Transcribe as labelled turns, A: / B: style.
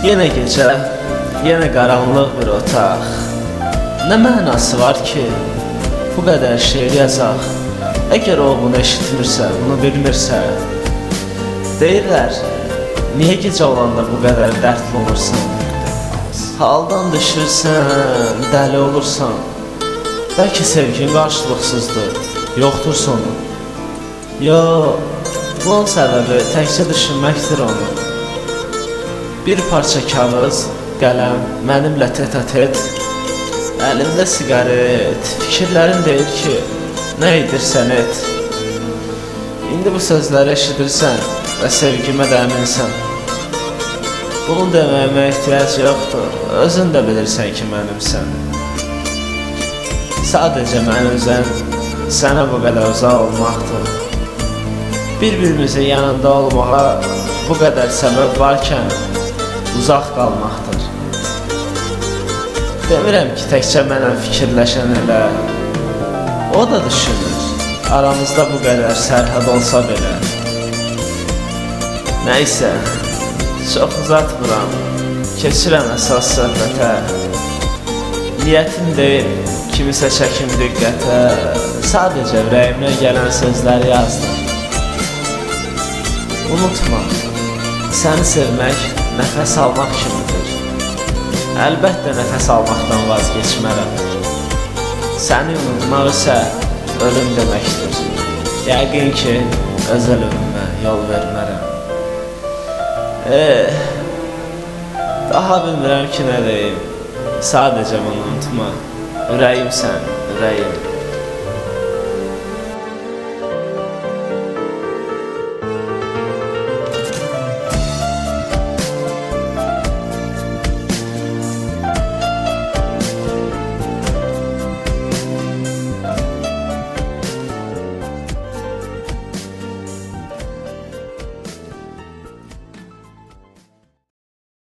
A: Yenə gecə, yenə qaranlıq bir otaq. Nə mənası var ki, bu qədər şeir yazaq? Əgər o bunu eşitmirsə, bunu bilmirsə, deyirlər, niyə gecə olanda bu qədər dərdli olursan? Haldan düşürsən, dəli olursan, bəlkə sevgin qarşılıqsızdır, yoxdur sonu. Yox, bunun səbəbi təkcə düşünməkdir onu. Bir parça kağız, qələm, mənimlə tete-tet, əlimdə siqaret, fikirlərin deyir ki, nə edirsən et. İndi bu sözləri eşidirsən və sevgimə də əminsən. Bunu deməyimə ehtiyac yoxdur, özün də bilirsən ki, mənimsən. Sadəcə mən özəm, sənə bu qədər uzaq olmaqdır. Bir-birimizin yanında olmağa bu qədər səbəb varkən, uzaq qalmaqdır. Demirəm ki, təkcə mənəm fikirləşən elə, o da düşünür, aramızda bu qədər sərhəd olsa belə. Nəysə, çox uzatmıram, keçirəm əsas söhbətə. Niyyətim deyil, kimisə çəkim diqqətə, sadəcə ürəyimə gələn sözləri yazdım. Unutma, səni sevmək nəfəs almaq kimidir. Əlbəttə nəfəs almaqdan vazgeçmərəm. Səni unutmaq isə ölüm deməkdir. Yəqin ki, öz ölümümə yol vermərəm. Daha bilmirəm ki, nə deyim. Sadəcə bunu unutma. Ürəyimsən, ürəyim.